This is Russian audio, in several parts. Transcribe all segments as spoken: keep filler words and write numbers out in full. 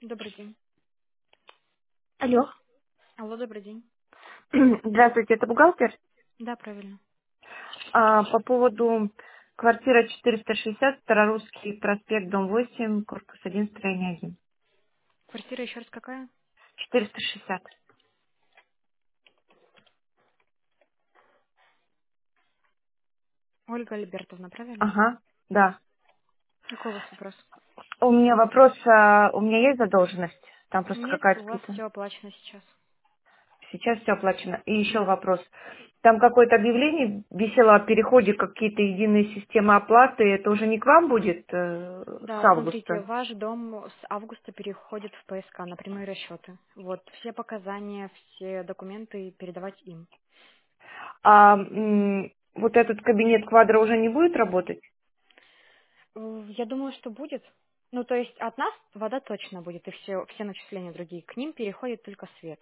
Добрый день. Алло. Алло, добрый день. Здравствуйте, это бухгалтер. Да, правильно. А, по поводу квартира четыреста шестьдесят, Старорусский проспект, дом восемь, корпус один, строение один. Квартира еще раз какая? четыреста шестьдесят. Ольга Альбертовна, правильно? Ага, да. Какой у вас вопрос? У меня вопрос, а, у меня есть задолженность? Там просто Нет, какая-то у вас какие-то... все оплачено сейчас. Сейчас все оплачено. И еще Да. вопрос. Там какое-то объявление висело о переходе к какие-то единые системы оплаты. Это уже не к вам будет э, с Да, смотрите, августа? ваш дом с августа переходит в П С К на прямые расчеты. Вот, все показания, все документы передавать им. А м, вот этот кабинет квадро уже не будет работать? Э, Я думаю, что будет. Ну, то есть от нас вода точно будет, и все, все начисления другие. К ним переходит только свет.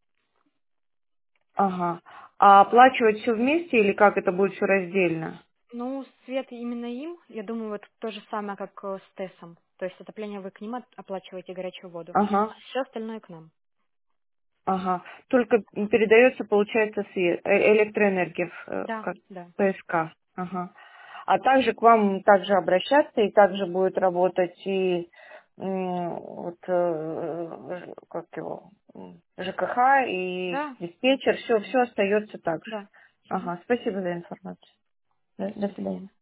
Ага. А оплачивать все вместе или как это будет все раздельно? Ну, свет именно им, я думаю, вот то же самое, как э, с ТЭСом. То есть отопление вы к ним от- оплачиваете горячую воду, Ага, а все остальное к нам. ага. Только передается, получается, свет, э, электроэнергия в, э, Да, как да, П С К. Ага. А также к вам также обращаться и также будет работать и м, вот э, ж- как его м, Ж К Х и да, диспетчер, все, да, все остается так же. да. Мгм. Ага, спасибо за информацию. До, До до свидания. свидания.